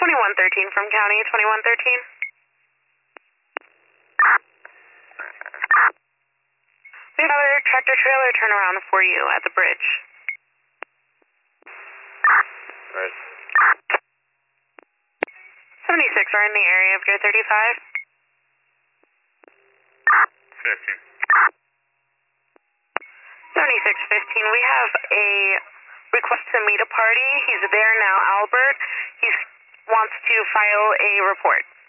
2113 from County, 2113. We have another tractor trailer turnaround for you at the bridge. Right. 76 are in the area of Gear 35. 15. 7615, we have a request to meet a party. He's there now, Albert. He wants to file a report.